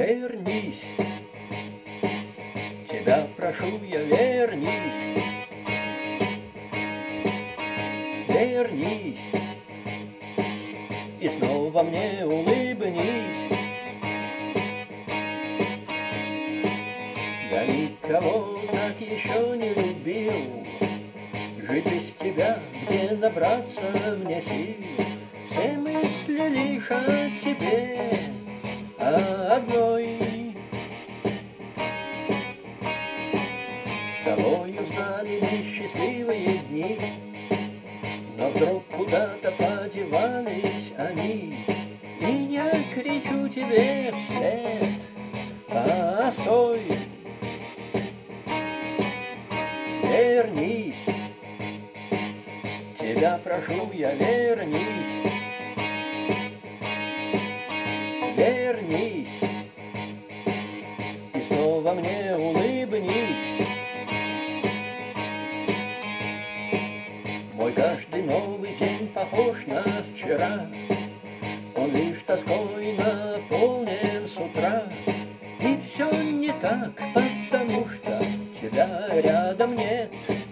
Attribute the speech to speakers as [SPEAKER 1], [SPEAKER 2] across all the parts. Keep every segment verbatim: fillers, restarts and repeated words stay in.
[SPEAKER 1] Вернись, тебя прошу я, вернись, вернись, и снова мне улыбнись. Я никого так еще не любил, жить без тебя, где набраться мне сил. Все мысли лишь о тебе, о одной. С тобою знали лишь счастливые дни, но вдруг куда-то подевались они. И я кричу тебе вслед: постой, вернись, тебя прошу я, вернись, вернись, и снова мне улыбнись. Мой каждый новый день похож на вчера, он лишь тоской наполнен с утра. И все не так, потому что тебя рядом нет.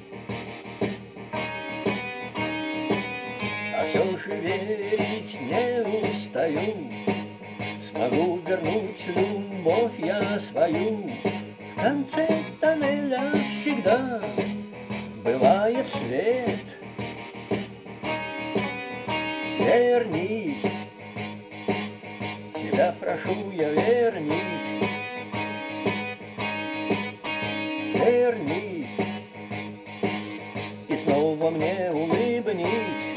[SPEAKER 1] А все же верить не устаю, смогу вернуть любовь я свою. В конце тоннеля всегда бывает свет. Вернись, тебя прошу я, вернись, вернись, и снова мне улыбнись.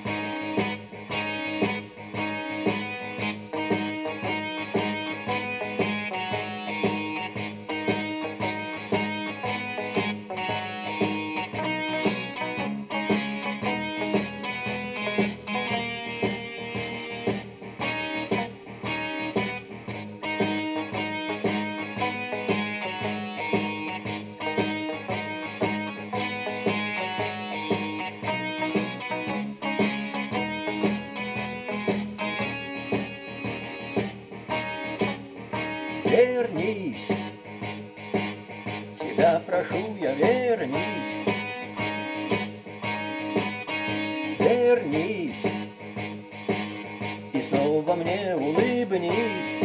[SPEAKER 1] Вернись, тебя прошу я, вернись, вернись, и снова мне улыбнись.